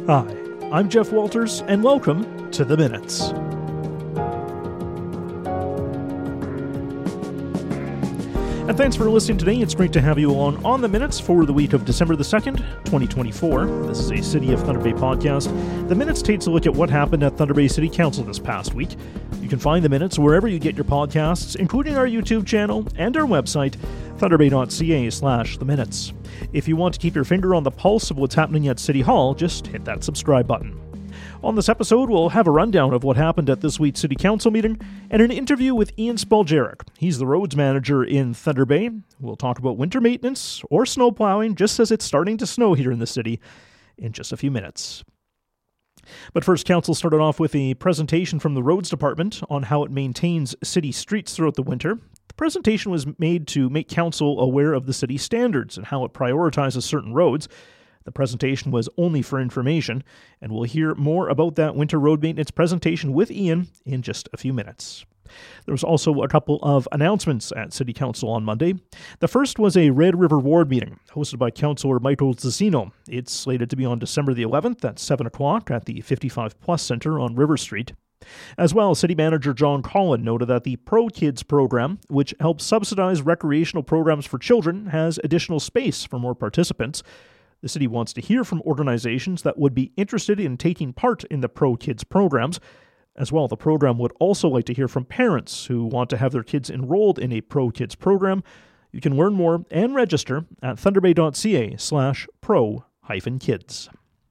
Hi, I'm Jeff Walters, and welcome to The Minutes. And thanks for listening today. It's great to have you along on The Minutes for the week of December the 2nd, 2024. This is a City of Thunder Bay podcast. The Minutes takes a look at what happened at Thunder Bay City Council this past week. You can find The Minutes wherever you get your podcasts, including our YouTube channel and our website, thunderbay.ca/The Minutes. If you want to keep your finger on the pulse of what's happening at City Hall, just hit that subscribe button. On this episode, we'll have a rundown of what happened at this week's City Council meeting and an interview with Ian Spaljerek. He's the roads manager in Thunder Bay. We'll talk about winter maintenance or snow plowing just as it's starting to snow here in the city in just a few minutes. But first, Council started off with a presentation from the Roads Department on how it maintains city streets throughout the winter. The presentation was made to make Council aware of the city standards and how it prioritizes certain roads. The presentation was only for information, and we'll hear more about that winter road maintenance presentation with Ian in just a few minutes. There was also a couple of announcements at City Council on Monday. The first was a Red River Ward meeting hosted by Councillor Michael Zazzino. It's slated to be on December the 11th at 7 o'clock at the 55 Plus Centre on River Street. As well, City Manager John Collin noted that the Pro Kids program, which helps subsidize recreational programs for children, has additional space for more participants. The city wants to hear from organizations that would be interested in taking part in the Pro Kids programs. As well, the program would also like to hear from parents who want to have their kids enrolled in a Pro Kids program. You can learn more and register at thunderbay.ca/pro-kids.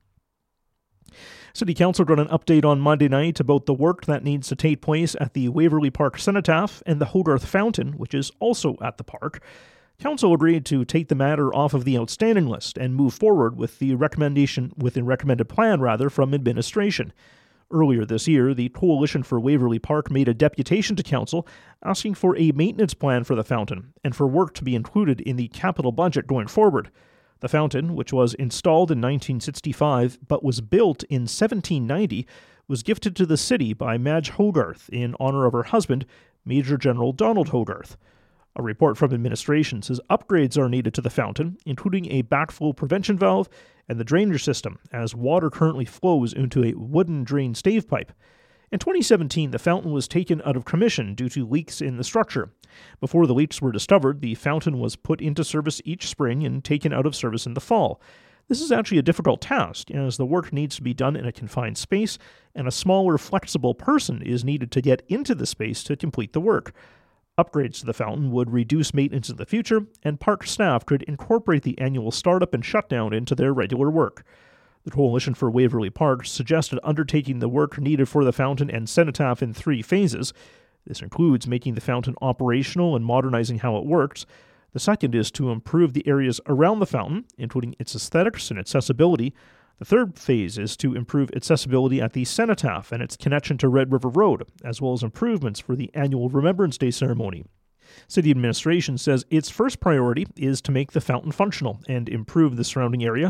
City Council got an update on Monday night about the work that needs to take place at the Waverly Park Cenotaph and the Hogarth Fountain, which is also at the park. Council agreed to take the matter off of the outstanding list and move forward with the recommended plan from administration. Earlier this year, the Coalition for Waverly Park made a deputation to Council asking for a maintenance plan for the fountain and for work to be included in the capital budget going forward. The fountain, which was installed in 1965 but was built in 1790, was gifted to the city by Madge Hogarth in honor of her husband, Major General Donald Hogarth. A report from administration says upgrades are needed to the fountain, including a backflow prevention valve and the drainage system, as water currently flows into a wooden drain stave pipe. In 2017, the fountain was taken out of commission due to leaks in the structure. Before the leaks were discovered, the fountain was put into service each spring and taken out of service in the fall. This is actually a difficult task, as the work needs to be done in a confined space, and a smaller, flexible person is needed to get into the space to complete the work. Upgrades to the fountain would reduce maintenance in the future, and park staff could incorporate the annual startup and shutdown into their regular work. The Coalition for Waverly Park suggested undertaking the work needed for the fountain and cenotaph in 3 phases. This includes making the fountain operational and modernizing how it works. The second is to improve the areas around the fountain, including its aesthetics and accessibility. The third phase is to improve accessibility at the cenotaph and its connection to Red River Road, as well as improvements for the annual Remembrance Day ceremony. City administration says its first priority is to make the fountain functional and improve the surrounding area.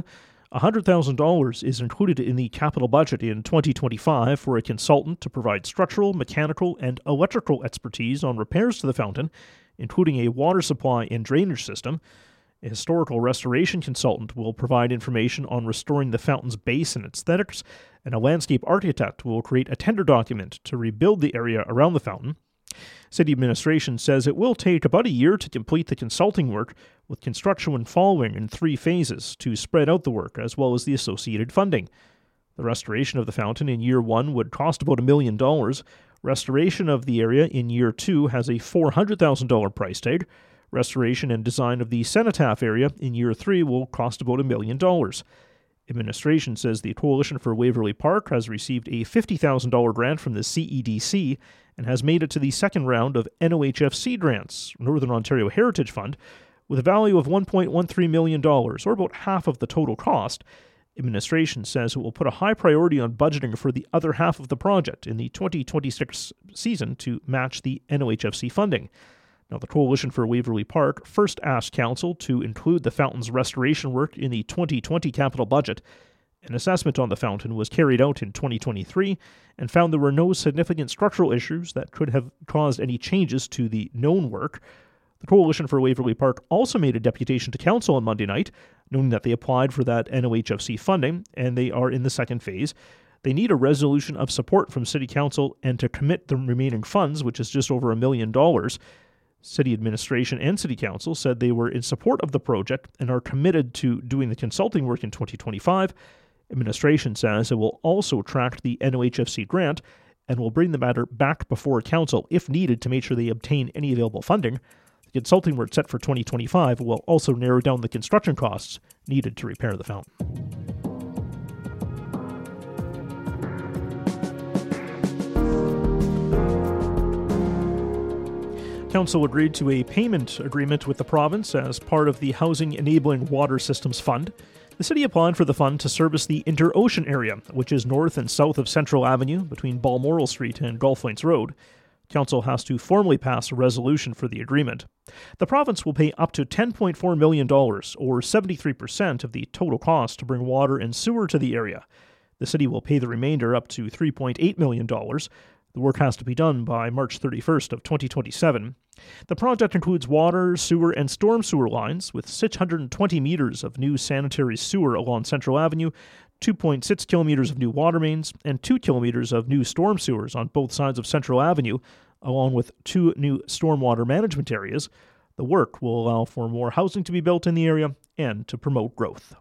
$100,000 is included in the capital budget in 2025 for a consultant to provide structural, mechanical, and electrical expertise on repairs to the fountain, including a water supply and drainage system. A historical restoration consultant will provide information on restoring the fountain's base and aesthetics, and a landscape architect will create a tender document to rebuild the area around the fountain. City administration says it will take about a year to complete the consulting work, with construction following in 3 phases to spread out the work as well as the associated funding. The restoration of the fountain in year 1 would cost about $1 million. Restoration of the area in year 2 has a $400,000 price tag. Restoration and design of the cenotaph area in year 3 will cost about $1 million. Administration says the Coalition for Waverly Park has received a $50,000 grant from the CEDC and has made it to the second round of NOHFC grants, Northern Ontario Heritage Fund, with a value of $1.13 million, or about half of the total cost. Administration says it will put a high priority on budgeting for the other half of the project in the 2026 season to match the NOHFC funding. Now, the Coalition for Waverly Park first asked Council to include the fountain's restoration work in the 2020 capital budget. An assessment on the fountain was carried out in 2023 and found there were no significant structural issues that could have caused any changes to the known work. The Coalition for Waverly Park also made a deputation to Council on Monday night noting that they applied for that NOHFC funding and they are in the second phase. They need a resolution of support from City Council and to commit the remaining funds, which is just over $1 million. City administration and City Council said they were in support of the project and are committed to doing the consulting work in 2025. Administration says it will also track the NOHFC grant and will bring the matter back before Council if needed to make sure they obtain any available funding. The consulting work set for 2025 will also narrow down the construction costs needed to repair the fountain. Council agreed to a payment agreement with the province as part of the Housing Enabling Water Systems Fund. The city applied for the fund to service the Inter-Ocean area, which is north and south of Central Avenue between Balmoral Street and Golf Links Road. Council has to formally pass a resolution for the agreement. The province will pay up to $10.4 million, or 73% of the total cost to bring water and sewer to the area. The city will pay the remainder up to $3.8 million. The work has to be done by March 31st of 2027. The project includes water, sewer, and storm sewer lines with 620 meters of new sanitary sewer along Central Avenue, 2.6 kilometers of new water mains, and 2 kilometers of new storm sewers on both sides of Central Avenue, along with 2 new stormwater management areas. The work will allow for more housing to be built in the area and to promote growth.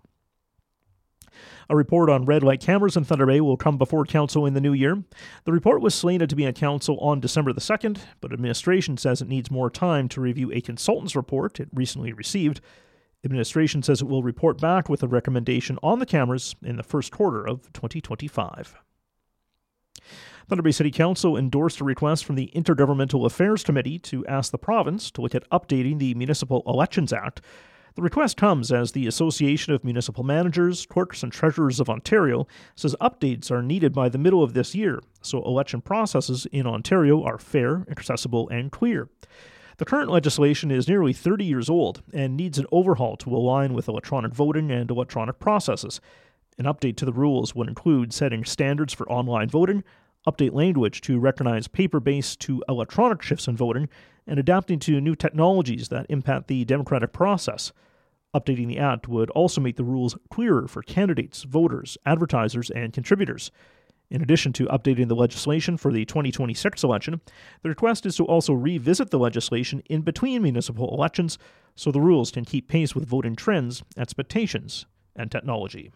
A report on red light cameras in Thunder Bay will come before Council in the new year. The report was slated to be at Council on December the 2nd, but administration says it needs more time to review a consultant's report it recently received. Administration says it will report back with a recommendation on the cameras in the first quarter of 2025. Thunder Bay City Council endorsed a request from the Intergovernmental Affairs Committee to ask the province to look at updating the Municipal Elections Act. The request comes as the Association of Municipal Managers, Clerks and Treasurers of Ontario says updates are needed by the middle of this year, so election processes in Ontario are fair, accessible, and clear. The current legislation is nearly 30 years old and needs an overhaul to align with electronic voting and electronic processes. An update to the rules would include setting standards for online voting, update language to recognize paper-based to electronic shifts in voting, and adapting to new technologies that impact the democratic process. Updating the Act would also make the rules clearer for candidates, voters, advertisers, and contributors. In addition to updating the legislation for the 2026 election, the request is to also revisit the legislation in between municipal elections so the rules can keep pace with voting trends, expectations, and technology.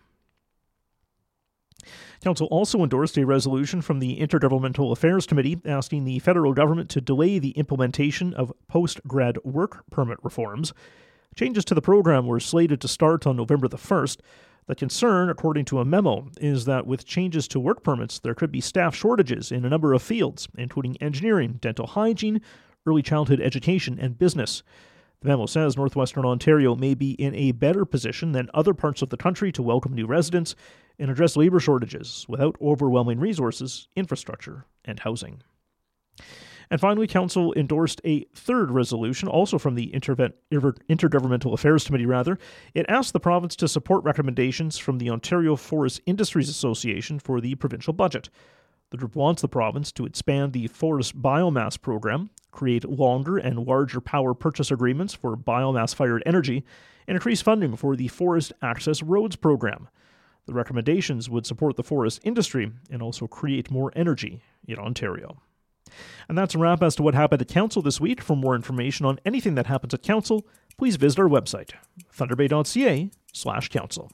Council also endorsed a resolution from the Intergovernmental Affairs Committee asking the federal government to delay the implementation of post-grad work permit reforms. Changes to the program were slated to start on November the 1st. The concern, according to a memo, is that with changes to work permits, there could be staff shortages in a number of fields, including engineering, dental hygiene, early childhood education, and business. The memo says Northwestern Ontario may be in a better position than other parts of the country to welcome new residents and address labor shortages without overwhelming resources, infrastructure, and housing. And finally, Council endorsed a third resolution, also from the Intergovernmental Affairs Committee. It asked the province to support recommendations from the Ontario Forest Industries Association for the provincial budget. The group wants the province to expand the forest biomass program, create longer and larger power purchase agreements for biomass-fired energy, and increase funding for the Forest Access Roads program. The recommendations would support the forest industry and also create more energy in Ontario. And that's a wrap as to what happened at Council this week. For more information on anything that happens at Council, please visit our website, thunderbay.ca/council.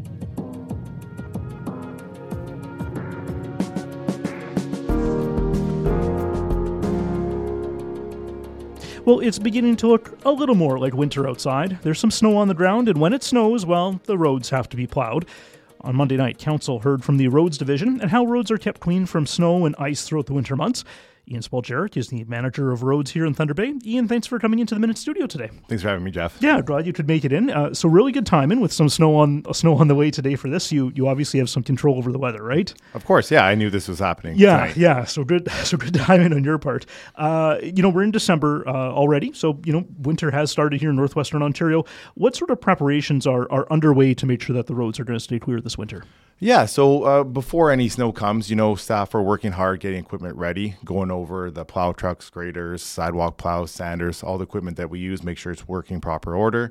Well, it's beginning to look a little more like winter outside. There's some snow on the ground, and when it snows, well, the roads have to be plowed. On Monday night, Council heard from the Roads Division and how roads are kept clean from snow and ice throughout the winter months. Ian Spaljerek is the manager of roads here in Thunder Bay. Ian, thanks for coming into the Minute Studio today. Thanks for having me, Jeff. Yeah, glad you could make it in. So really good timing with some snow on the way today for this. You obviously have some control over the weather, right? Of course, yeah. I knew this was happening tonight. Yeah. So good timing on your part. We're in December already, so winter has started here in Northwestern Ontario. What sort of preparations are underway to make sure that the roads are going to stay clear this winter? Yeah, so before any snow comes, staff are working hard getting equipment ready, going over the plow trucks, graders, sidewalk plows, sanders, all the equipment that we use, make sure it's working proper order.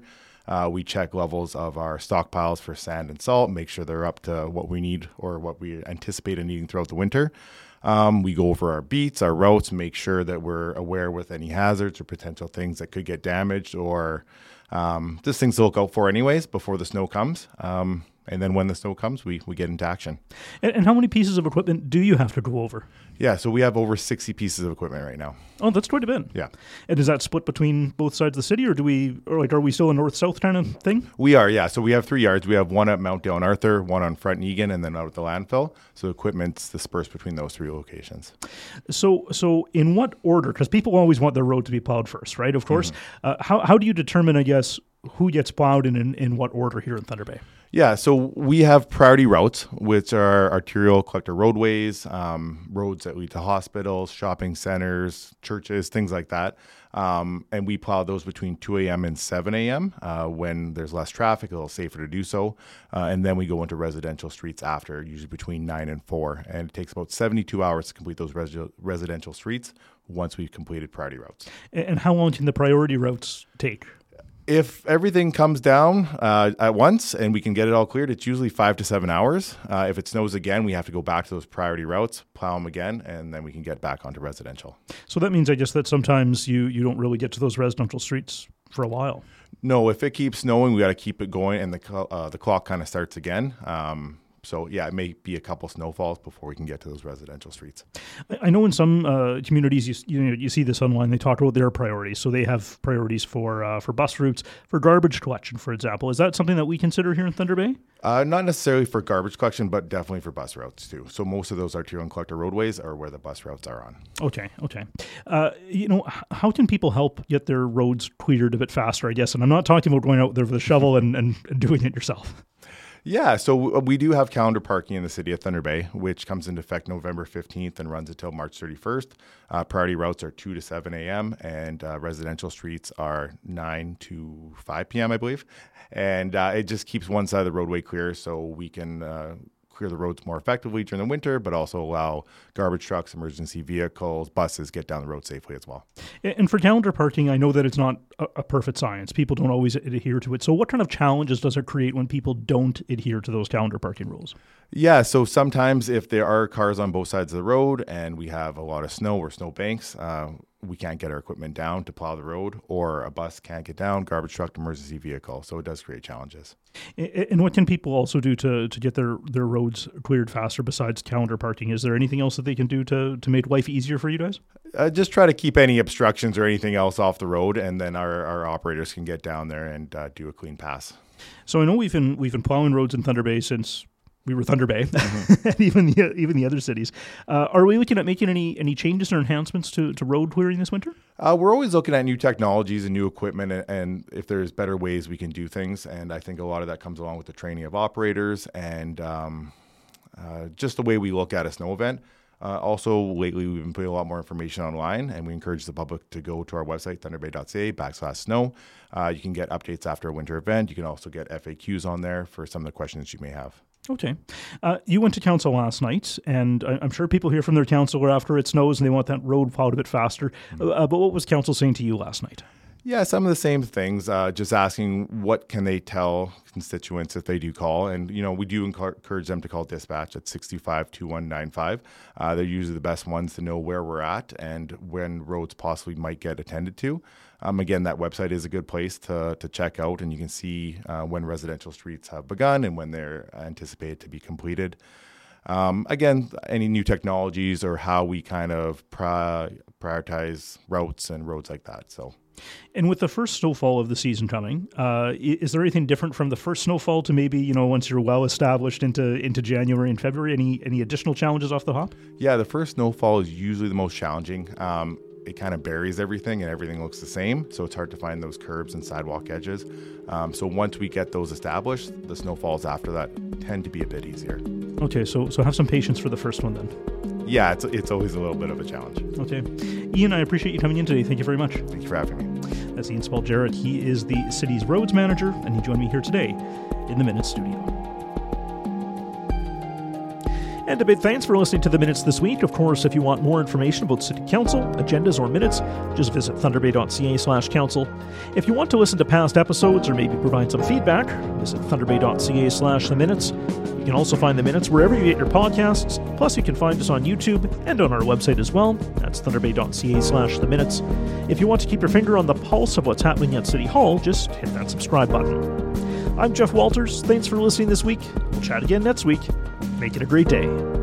We check levels of our stockpiles for sand and salt, make sure they're up to what we need or what we anticipate needing throughout the winter. We go over our beats, our routes, make sure that we're aware with any hazards or potential things that could get damaged or just things to look out for anyways before the snow comes. And then when the snow comes, we get into action. And how many pieces of equipment do you have to go over? Yeah, so we have over 60 pieces of equipment right now. Oh, that's quite a bit. Yeah. And is that split between both sides of the city, or are we still a north-south kind of thing? We are, yeah. So we have 3 yards. We have one at Mount Dale and Arthur, one on Front Egan, and then out at the landfill. So equipment's dispersed between those 3 locations. So in what order? Because people always want their road to be plowed first, right? Of course. How do you determine, I guess, who gets plowed and in what order here in Thunder Bay? Yeah, so we have priority routes, which are arterial collector roadways, roads that lead to hospitals, shopping centers, churches, things like that. And we plow those between 2 a.m. and 7 a.m. When there's less traffic, a little safer to do so. And then we go into residential streets after, usually between 9 and 4. And it takes about 72 hours to complete those residential streets once we've completed priority routes. And how long can the priority routes take? If everything comes down at once and we can get it all cleared, it's usually 5 to 7 hours. If it snows again, we have to go back to those priority routes, plow them again, and then we can get back onto residential. So that means, I guess, that sometimes you don't really get to those residential streets for a while. No, if it keeps snowing, we got to keep it going, and the clock kind of starts again. So, yeah, it may be a couple snowfalls before we can get to those residential streets. I know in some communities, you see this online, they talk about their priorities. So they have priorities for bus routes, for garbage collection, for example. Is that something that we consider here in Thunder Bay? Not necessarily for garbage collection, but definitely for bus routes, too. So most of those arterial and collector roadways are where the bus routes are on. Okay. How can people help get their roads cleared a bit faster, I guess? And I'm not talking about going out there with a shovel and doing it yourself. Yeah, so we do have calendar parking in the city of Thunder Bay, which comes into effect November 15th and runs until March 31st. Priority routes are 2 to 7 a.m. and residential streets are 9 to 5 p.m., I believe. And it just keeps one side of the roadway clear so we can clear the roads more effectively during the winter, but also allow garbage trucks, emergency vehicles, buses get down the road safely as well. And for calendar parking, I know that it's not a perfect science. People don't always adhere to it. So what kind of challenges does it create when people don't adhere to those calendar parking rules? Yeah, so sometimes if there are cars on both sides of the road and we have a lot of snow or snow banks, we can't get our equipment down to plow the road, or a bus can't get down, garbage truck, emergency vehicle. So it does create challenges. And what can people also do to get their roads cleared faster besides calendar parking? Is there anything else that they can do to make life easier for you guys? Just try to keep any obstructions or anything else off the road, and then our operators can get down there and do a clean pass. So I know we've been plowing roads in Thunder Bay since we were Thunder Bay, and even the other cities. Are we looking at making any changes or enhancements to road clearing this winter? We're always looking at new technologies and new equipment, and if there's better ways we can do things. And I think a lot of that comes along with the training of operators and just the way we look at a snow event. Also, lately, we've been putting a lot more information online, and we encourage the public to go to our website, thunderbay.ca/snow. You can get updates after a winter event. You can also get FAQs on there for some of the questions you may have. Okay. You went to council last night, and I'm sure people hear from their councillor after it snows and they want that road plowed a bit faster. But what was council saying to you last night? Yeah, some of the same things, just asking what can they tell constituents if they do call. And, we do encourage them to call dispatch at 625-2195. They're usually the best ones to know where we're at and when roads possibly might get attended to. Again, that website is a good place to check out, and you can see when residential streets have begun and when they're anticipated to be completed. Again, any new technologies or how we kind of prioritize routes and roads like that. And with the first snowfall of the season coming, is there anything different from the first snowfall to maybe, once you're well established into January and February? Any additional challenges off the hop? Yeah, the first snowfall is usually the most challenging. It kind of buries everything and everything looks the same. So it's hard to find those curbs and sidewalk edges. So once we get those established, the snowfalls after that tend to be a bit easier. Okay, so have some patience for the first one then. Yeah, it's always a little bit of a challenge. Okay. Ian, I appreciate you coming in today. Thank you very much. Thank you for having me. That's Ian Spalt-Jarrett. He is the city's roads manager, and he joined me here today in the Minute Studio. And a big thanks for listening to the Minutes this week. Of course, if you want more information about City Council, agendas, or minutes, just visit thunderbay.ca/council. If you want to listen to past episodes or maybe provide some feedback, visit thunderbay.ca/theminutes. You can also find the Minutes wherever you get your podcasts. Plus, you can find us on YouTube and on our website as well. That's thunderbay.ca/theminutes. If you want to keep your finger on the pulse of what's happening at City Hall, just hit that subscribe button. I'm Jeff Walters. Thanks for listening this week. We'll chat again next week. Make it a great day.